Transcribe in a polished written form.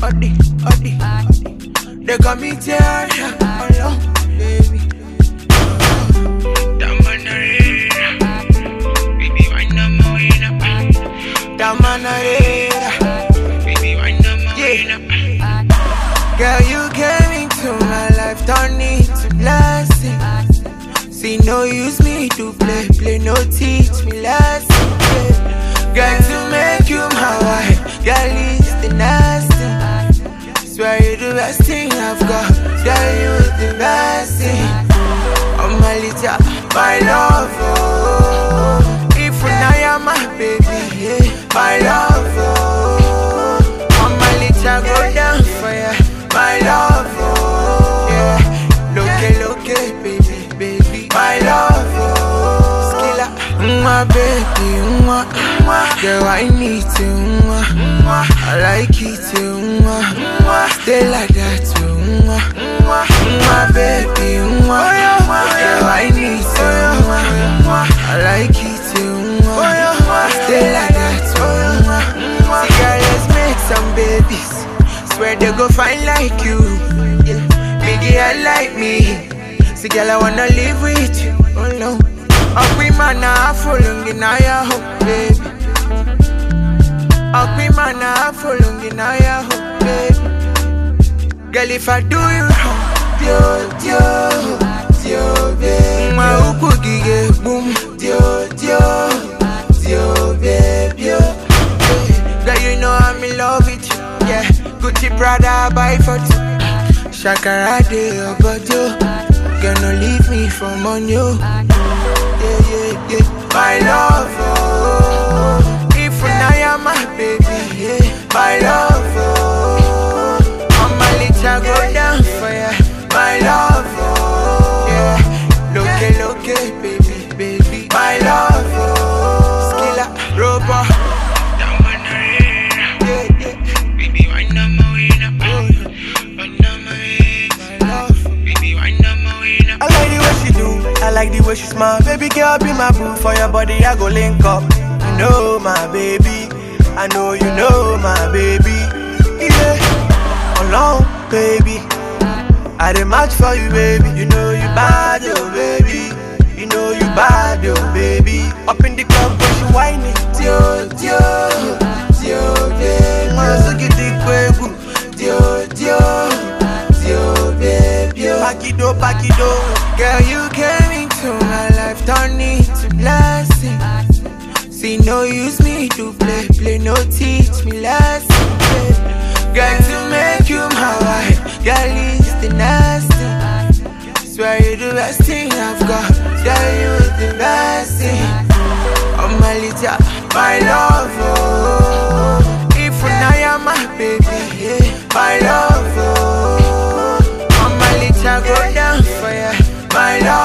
They got me tear alone, baby. Baby, why not more in up? Baby, why not more in up? Girl, you came into my life, turn it to blessing. See, no use me to play, no teach me lesson. Yeah. Got to make you my wife, girl, it's the nasty. Swear you're the best thing I've got, swear you're the best thing. Oh my little, my love, oh. If I am my baby, yeah, my love, oh. Oh my little, go down for ya, my love, oh. Yeah, look, baby, my love, oh. Skilla, my baby, girl, I need to, I like it too, stay like that too, my baby, girl, I need to, I like it too, stay like that too. See, girl, let's make some babies, swear they go fine like you, yeah. Biggie, I like me. See, girl, I wanna live with you, oh no. Up with my now, following in your hope, baby. Up with my now, following in your hope, baby. Girl, if I do you wrong, Dio, baby. My uku gige, boom, Dio, baby. Girl, you know I'm in love with you, yeah. Gucci Prada, I buy for two. Shakara, de your body. Gonna leave me from on you. Yeah. My love, oh. If I am my baby, yeah. My love, oh. I'm a little go down for ya. My love, oh. Yeah. Look, baby. My love, oh. Skilla, Robo. Yeah. Baby, why not more in up? I like the way she smile, baby girl be my boo. For your body I go link up. You know my baby, I know you know my baby. Yeah, alone baby, I dey match for you baby. You know you bad oh baby, you know you bad oh baby. Up in the club when she whining, Dio, baby. Wanna get the baby, Dio, baby. Pack it up. Girl, you came into my life, turn it to blessing. See, no use me to play, no teach me lesson. Yeah. Got to make you my wife, girl, it's the nasty. Swear you're the best thing I've got, swear you're the best thing. Oh my little, my love, oh. If I am my baby, yeah, my love, oh. Oh my little, go down for ya. My love.